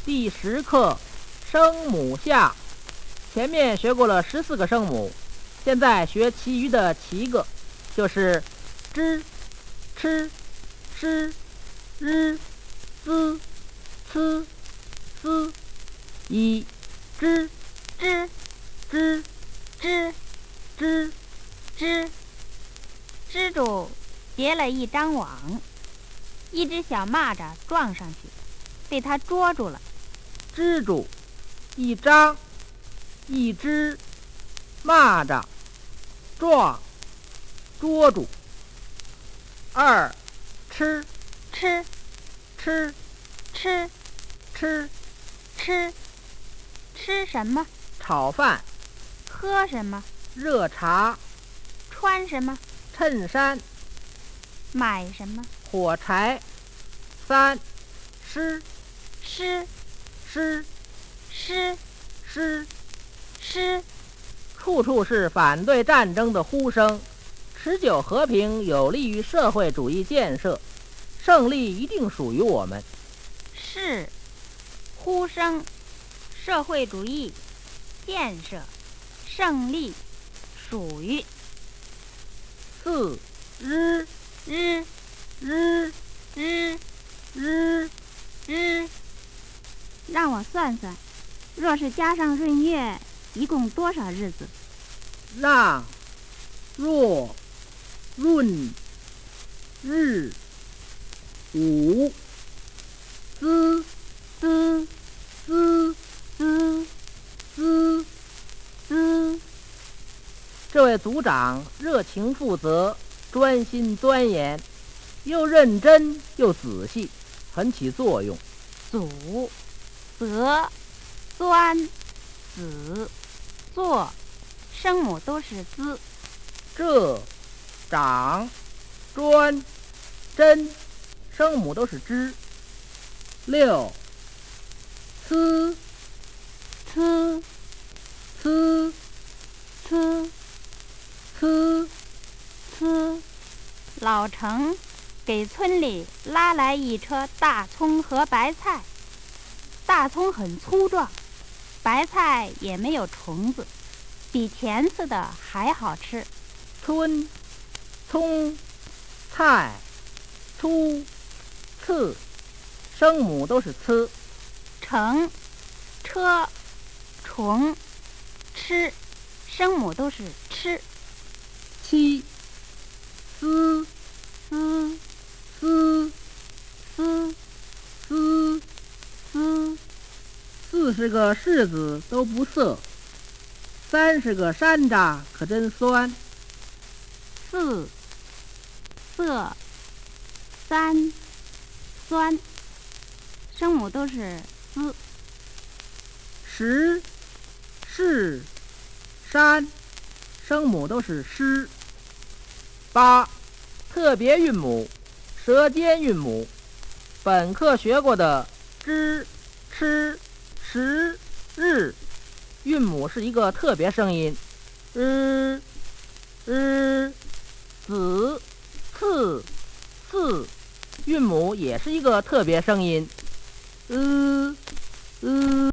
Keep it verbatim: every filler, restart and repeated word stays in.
第十课声母下。前面学过了十四个声母，现在学其余的七个，就是知、吃、诗、日、滋、呲、思。一、知知知知知知，蜘蛛结了一张网，一只小蚂蚱撞上去，被它捉住了。 蜘蛛一张，一只蚂蚱撞捉住。二、吃吃吃吃吃吃吃什么？ 炒饭喝什么？ 热茶穿什么？ 衬衫买什么？ 火柴。三、诗诗诗诗诗诗处处是反对战争的呼声，持久和平有利于社会主义建设，胜利一定属于我们。 是呼声，社会主义建设，胜利属于。 四、日日日日日日，让我算算，若是加上闰月，一共多少日子？ 让若闰日午滋滋滋滋滋。 滋这位组长热情负责，专心钻研，又认真又仔细，很起作用。 组则钻子做，声母都是滋。 这长专真，声母都是知。六、呲呲呲呲呲呲，老程给村里拉来一车大葱和白菜。大葱很粗壮，白菜也没有虫子，比前次的还好吃。 春葱菜粗刺，声母都是呲。 程车虫吃，声母都是吃。 七、丝丝丝丝丝丝四十个柿子都不涩，三十个山楂可真酸。 四色三酸，声母都是丝。 十是山，声母都是诗。八、特别韵母，舌尖韵母。本课学过的知、吃、时、日，韵母是一个特别声音。日、日、子、次、四，韵母也是一个特别声音。呃、呃。